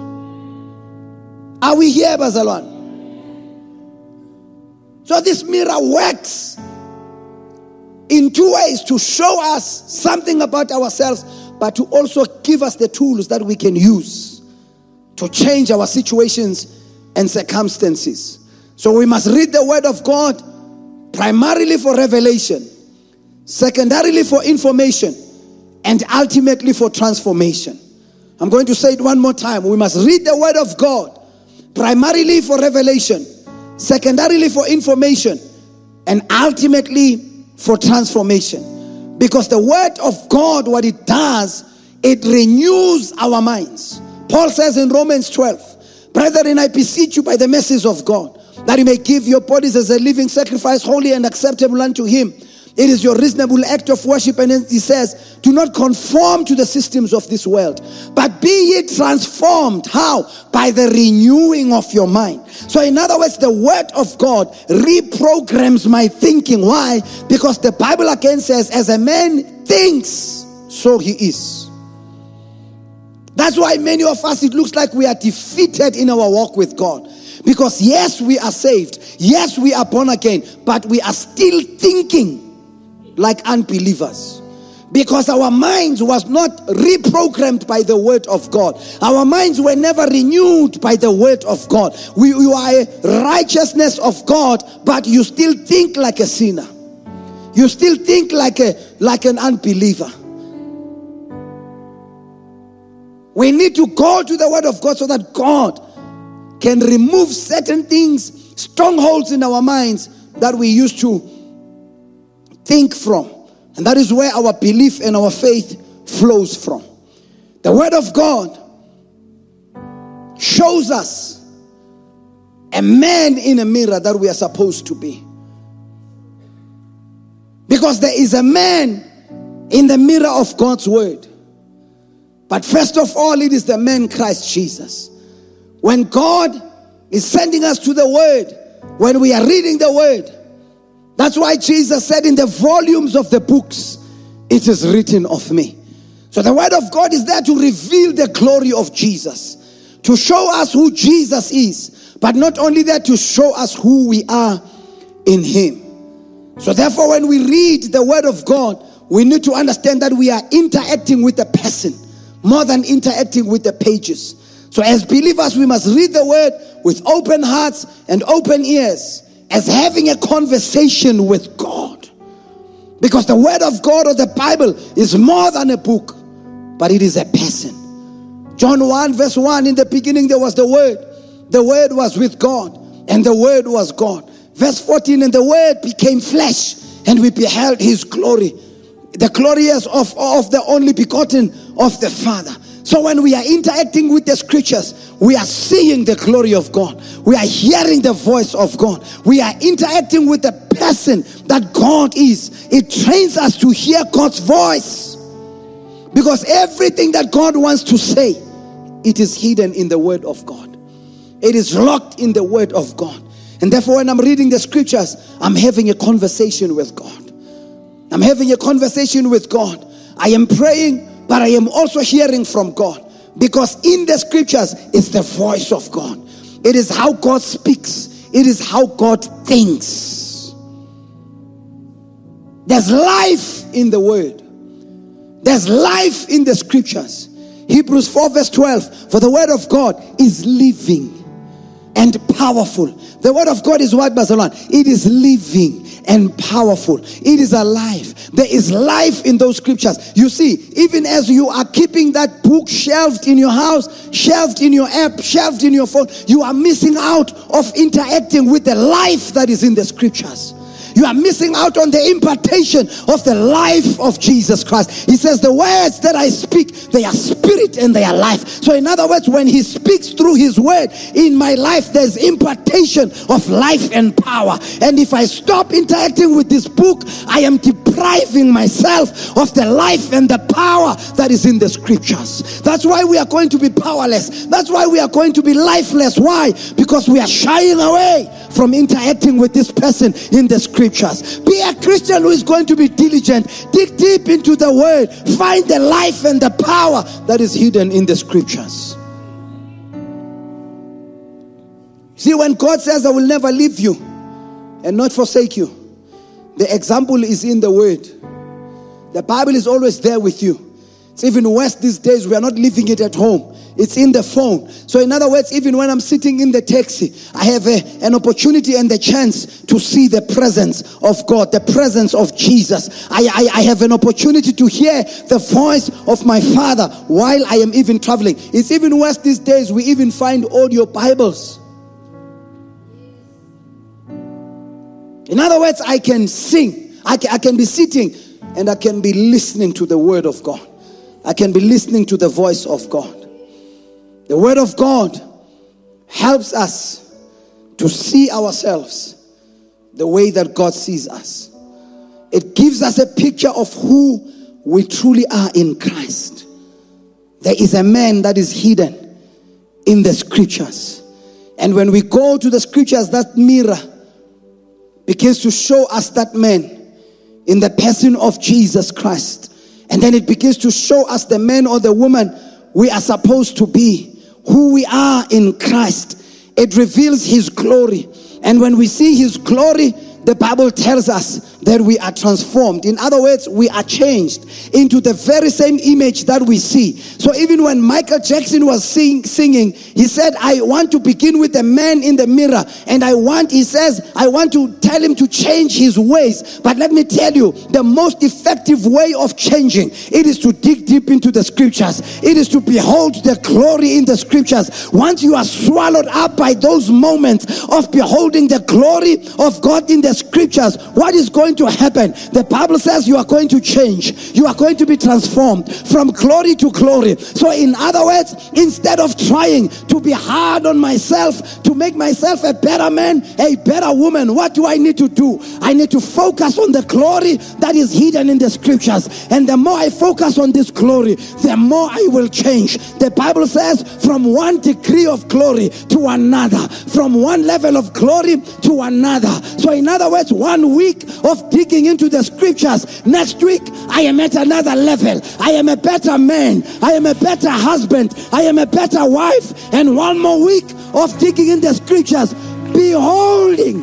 B: Are we here, Bazalwan? So this mirror works in two ways: to show us something about ourselves, but to also give us the tools that we can use to change our situations and circumstances. So we must read the word of God primarily for revelation, secondarily for information, and ultimately for transformation. I'm going to say it one more time. We must read the word of God primarily for revelation, secondarily for information, and ultimately for transformation. Because the word of God, what it does, it renews our minds. Paul says in Romans 12, "Brethren, I beseech you by the mercies of God, that you may give your bodies as a living sacrifice, holy and acceptable unto him. It is your reasonable act of worship." And then he says, "Do not conform to the systems of this world, but be ye transformed." How? By the renewing of your mind. So in other words, the word of God reprograms my thinking. Why? Because the Bible again says, as a man thinks, so he is. That's why many of us, it looks like we are defeated in our walk with God. Because yes, we are saved. Yes, we are born again. But we are still thinking like unbelievers. Because our minds was not reprogrammed by the word of God. Our minds were never renewed by the word of God. You are a righteousness of God, but you still think like a sinner. You still think like an unbeliever. We need to go to the word of God so that God can remove certain things, strongholds in our minds that we used to think from. And that is where our belief and our faith flows from. The word of God shows us a man in a mirror that we are supposed to be. Because there is a man in the mirror of God's word. But first of all, it is the man Christ Jesus. When God is sending us to the word, when we are reading the word, that's why Jesus said in the volumes of the books, it is written of me. So the word of God is there to reveal the glory of Jesus, to show us who Jesus is, but not only that, to show us who we are in him. So therefore, when we read the word of God, we need to understand that we are interacting with the person more than interacting with the pages. So as believers, we must read the word with open hearts and open ears, as having a conversation with God. Because the word of God, or the Bible, is more than a book, but it is a person. John 1 verse 1, in the beginning there was the word. The word was with God, and the word was God. Verse 14, and the word became flesh, and we beheld his glory. The glory of the only begotten of the Father. So when we are interacting with the scriptures, we are seeing the glory of God. We are hearing the voice of God. We are interacting with the person that God is. It trains us to hear God's voice. Because everything that God wants to say, it is hidden in the word of God. It is locked in the word of God. And therefore, when I'm reading the scriptures, I'm having a conversation with God. I'm having a conversation with God. I am praying, but I am also hearing from God. Because in the scriptures, it's the voice of God. It is how God speaks. It is how God thinks. There's life in the word. There's life in the scriptures. Hebrews 4 verse 12. For the word of God is living and powerful. The word of God is what, Barcelona? It is living and powerful. It is alive. There is life in those scriptures. You see, even as you are keeping that book shelved in your house, shelved in your app, shelved in your phone, you are missing out of interacting with the life that is in the scriptures. You are missing out on the impartation of the life of Jesus Christ. He says, the words that I speak, they are spirit and they are life. So in other words, when he speaks through his word in my life, there's impartation of life and power. And if I stop interacting with this book, I am depriving myself of the life and the power that is in the scriptures. That's why we are going to be powerless. That's why we are going to be lifeless. Why? Because we are shying away from interacting with this person in the scriptures. Be a Christian who is going to be diligent. Dig deep into the word. Find the life and the power that is hidden in the scriptures. See, when God says, I will never leave you and not forsake you, the example is in the word. The Bible is always there with you. It's even worse these days. We are not leaving it at home. It's in the phone. So in other words, even when I'm sitting in the taxi, I have an opportunity and the chance to see the presence of God, the presence of Jesus. I have an opportunity to hear the voice of my Father while I am even traveling. It's even worse these days. We even find audio Bibles. In other words, I can sing. I can be sitting and I can be listening to the word of God. I can be listening to the voice of God. The word of God helps us to see ourselves the way that God sees us. It gives us a picture of who we truly are in Christ. There is a man that is hidden in the scriptures. And when we go to the scriptures, that mirror begins to show us that man in the person of Jesus Christ. And then it begins to show us the man or the woman we are supposed to be. Who we are in Christ. It reveals his glory. And when we see his glory, the Bible tells us that we are transformed. In other words, we are changed into the very same image that we see. So even when Michael Jackson was singing, he said, I want to begin with the man in the mirror. And I want to tell him to change his ways. But let me tell you, the most effective way of changing, it is to dig deep into the scriptures. It is to behold the glory in the scriptures. Once you are swallowed up by those moments of beholding the glory of God in the scriptures, what is going to happen? The Bible says you are going to change. You are going to be transformed from glory to glory. So in other words, instead of trying to be hard on myself, to make myself a better man, a better woman, what do I need to do? I need to focus on the glory that is hidden in the scriptures. And the more I focus on this glory, the more I will change. The Bible says from one degree of glory to another, from one level of glory to another. So in other words, 1 week of digging into the scriptures, next week I am at another level. I am a better man. I am a better husband. I am a better wife. And 1 more week of digging in the scriptures, beholding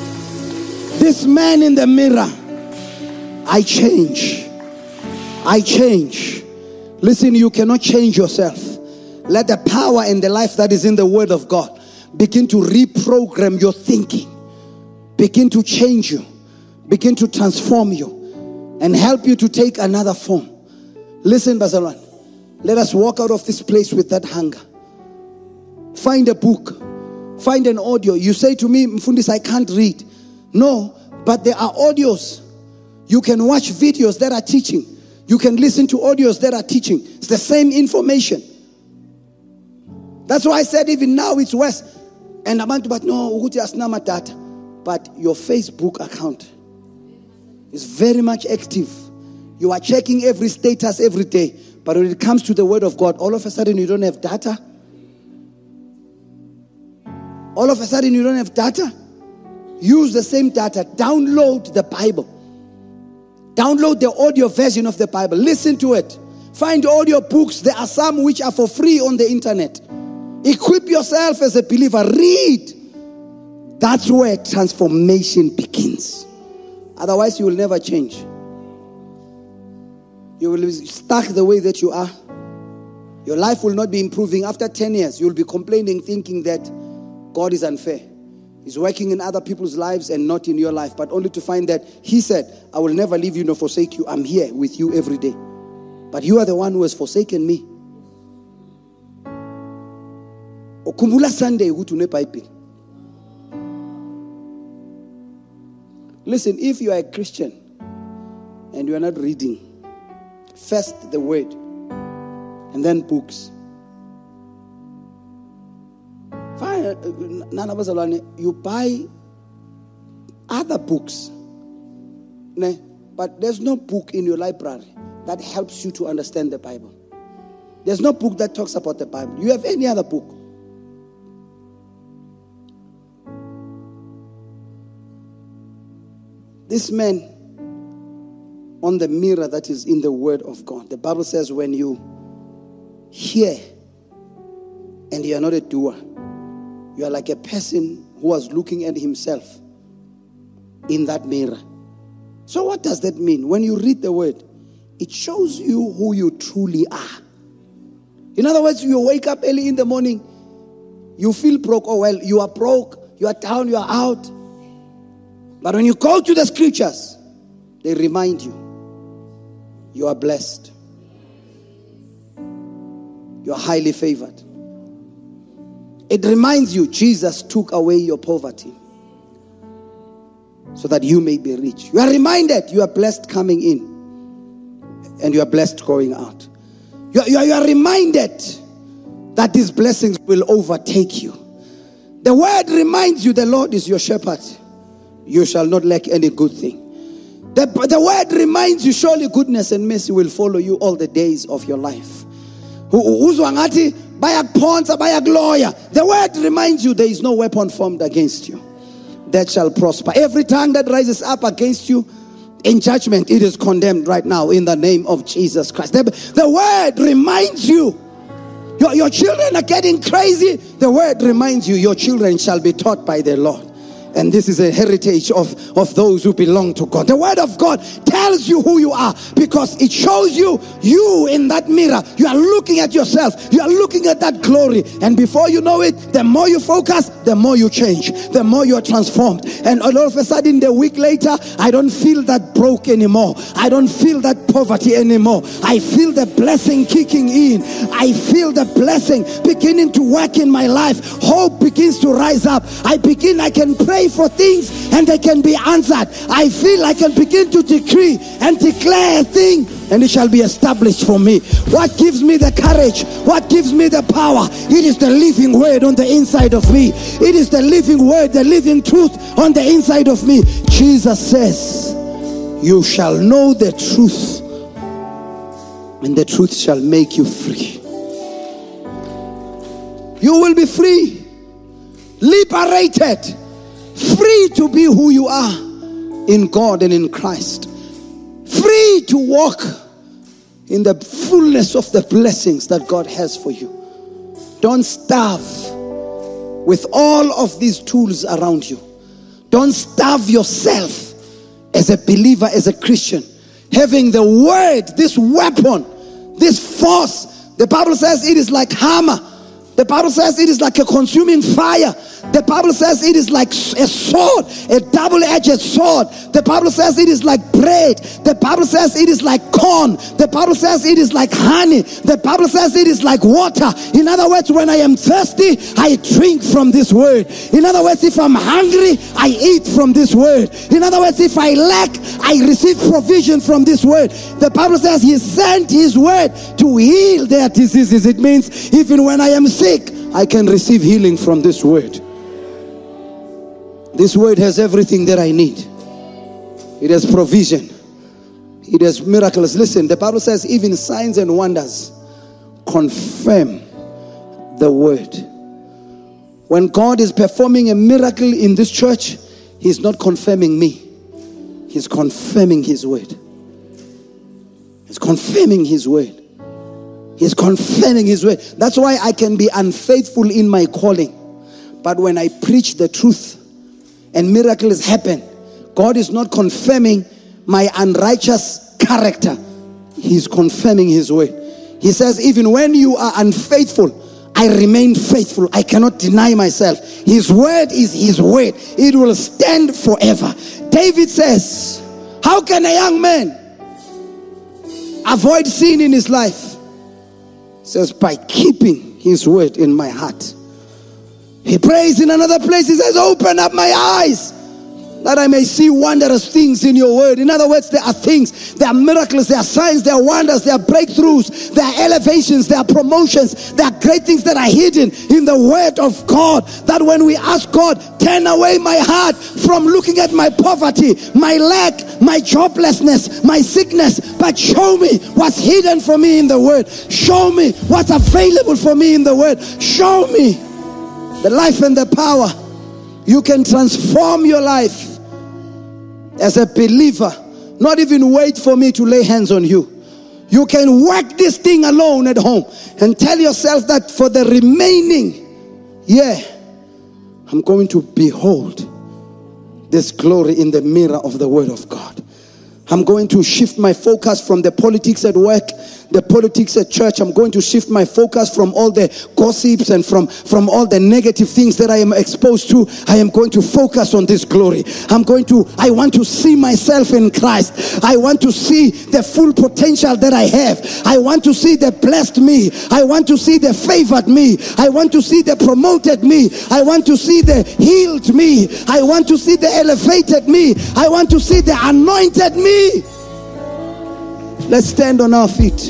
B: this man in the mirror. I change. I change. Listen, you cannot change yourself. Let the power and the life that is in the word of God begin to reprogram your thinking. Begin to change you. Begin to transform you. And help you to take another form. Listen, Barcelona. Let us walk out of this place with that hunger. Find a book. Find an audio. You say to me, Mfundis, I can't read. No, but there are audios. You can watch videos that are teaching. You can listen to audios that are teaching. It's the same information. That's why I said even now it's worse. And abantu but no, data. But your Facebook account is very much active. You are checking every status every day. But when it comes to the word of God, all of a sudden you don't have data. All of a sudden you don't have data. Use the same data. Download the Bible. Download the audio version of the Bible. Listen to it. Find audio books. There are some which are for free on the internet. Equip yourself as a believer. Read. That's where transformation begins. Otherwise, you will never change. You will be stuck the way that you are. Your life will not be improving. After 10 years, you will be complaining, thinking that God is unfair. He's working in other people's lives and not in your life, but only to find that He said, I will never leave you nor forsake you. I'm here with you every day. But you are the one who has forsaken me. Ukhumbula Sunday ukuthi uneBhayibheli. Listen, if you are a Christian and you are not reading, first the word and then books. You buy other books, but there's no book in your library that helps you to understand the Bible. There's no book that talks about the Bible. You have any other book? This man on the mirror that is in the Word of God. The Bible says when you hear and you are not a doer, you are like a person who was looking at himself in that mirror. So what does that mean? When you read the Word, it shows you who you truly are. In other words, you wake up early in the morning, you feel broke. Oh well, you are broke, you are down, you are out. But when you go to the scriptures, they remind you, you are blessed. You are highly favored. It reminds you, Jesus took away your poverty so that you may be rich. You are reminded you are blessed coming in and you are blessed going out. You are reminded that these blessings will overtake you. The word reminds you the Lord is your shepherd. You shall not lack any good thing. The word reminds you surely goodness and mercy will follow you all the days of your life. The word reminds you there is no weapon formed against you that shall prosper. Every tongue that rises up against you in judgment, it is condemned right now in the name of Jesus Christ. The word reminds you your children are getting crazy. The word reminds you your children shall be taught by the Lord. And this is a heritage of those who belong to God. The word of God tells you who you are because it shows you in that mirror. You are looking at yourself. You are looking at that glory. And before you know it, the more you focus, the more you change. The more you are transformed. And all of a sudden, the week later, I don't feel that broke anymore. I don't feel that poverty anymore. I feel the blessing kicking in. I feel the blessing beginning to work in my life. Hope begins to rise up. I can pray for things and they can be answered. I feel I can begin to decree and declare a thing and it shall be established for me. What gives me the courage? What gives me the power? It is the living word on the inside of me. It is the living word, the living truth on the inside of me. Jesus says, you shall know the truth and the truth shall make you free. You will be free, liberated, free to be who you are in God and in Christ. Free to walk in the fullness of the blessings that God has for you. Don't starve with all of these tools around you. Don't starve yourself as a believer, as a Christian. Having the word, this weapon, this force. The Bible says it is like hammer. The Bible says it is like a consuming fire. The Bible says it is like a sword, a double-edged sword. The Bible says it is like bread. The Bible says it is like corn. The Bible says it is like honey. The Bible says it is like water. In other words, when I am thirsty, I drink from this word. In other words, if I'm hungry, I eat from this word. In other words, if I lack, I receive provision from this word. The Bible says He sent His word to heal their diseases. It means even when I am sick, I can receive healing from this word. This word has everything that I need. It has provision. It has miracles. Listen, the Bible says even signs and wonders confirm the word. When God is performing a miracle in this church, He's not confirming me. He's confirming His word. He's confirming His word. He's confirming His word. That's why I can be unfaithful in my calling. But when I preach the truth and miracles happen, God is not confirming my unrighteous character. He's confirming His word. He says, even when you are unfaithful, I remain faithful. I cannot deny myself. His word is his word. It will stand forever. David says, how can a young man avoid sin in his life? He says, by keeping his word in my heart. He prays in another place. He says, open up my eyes that I may see wondrous things in your word. In other words, there are things, there are miracles, there are signs, there are wonders, there are breakthroughs, there are elevations, there are promotions, there are great things that are hidden in the word of God. That when we ask God, turn away my heart from looking at my poverty, my lack, my joblessness, my sickness, but show me what's hidden for me in the word. Show me what's available for me in the word. Show me the life and the power. You can transform your life as a believer. Not even wait for me to lay hands on you. You can work this thing alone at home and tell yourself that for the remaining year, I'm going to behold this glory in the mirror of the word of God. I'm going to shift my focus from the politics at work, the politics at church. I'm going to shift my focus from all the gossips and from all the negative things that I am exposed to. I am going to focus on this glory. I want to see myself in Christ. I want to see the full potential that I have. I want to see the blessed me. I want to see the favored me. I want to see the promoted me. I want to see the healed me. I want to see the elevated me. I want to see the anointed me. Let's stand on our feet.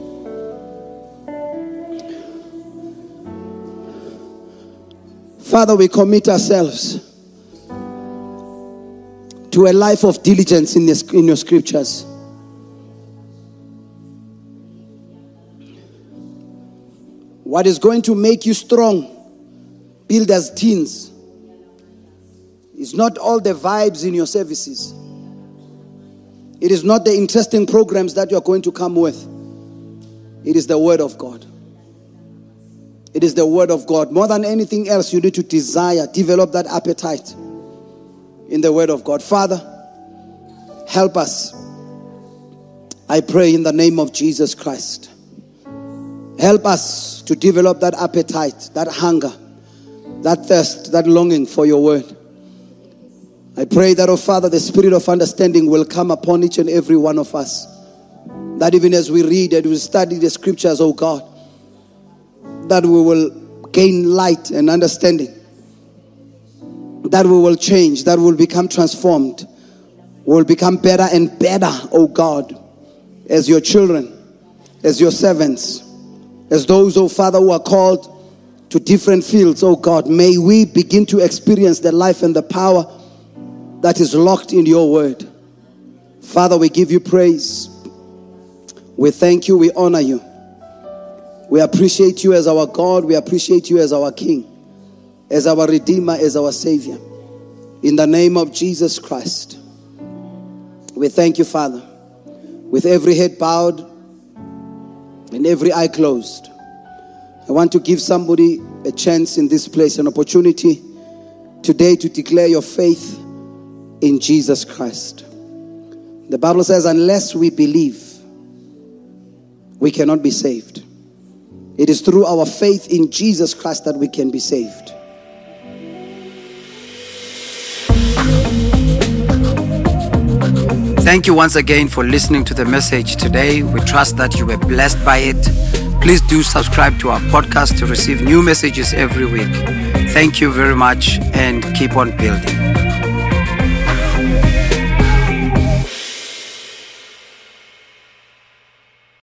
B: Father, we commit ourselves to a life of diligence in your scriptures. What is going to make you strong, build as teens, is not all the vibes in your services. It is not the interesting programs that you are going to come with. It is the word of God. It is the word of God. More than anything else, you need to desire, develop that appetite in the word of God. Father, help us. I pray in the name of Jesus Christ. Help us to develop that appetite, that hunger, that thirst, that longing for your word. I pray that, oh Father, the spirit of understanding will come upon each and every one of us. That even as we read and we study the scriptures, oh God, that we will gain light and understanding. That we will change, that we will become transformed. We will become better and better, oh God, as your children, as your servants, as those, oh Father, who are called to different fields, oh God. May we begin to experience the life and the power that is locked in your word. Father, we give you praise. We thank you. We honor you. We appreciate you as our God. We appreciate you as our King, as our Redeemer, as our Savior. In the name of Jesus Christ, we thank you, Father. With every head bowed and every eye closed, I want to give somebody a chance in this place, an opportunity today to declare your faith in Jesus Christ. The Bible says, unless we believe, we cannot be saved. It is through our faith in Jesus Christ that we can be saved.
A: Thank you once again for listening to the message today. We trust that you were blessed by it. Please do subscribe to our podcast to receive new messages every week. Thank you very much and keep on building.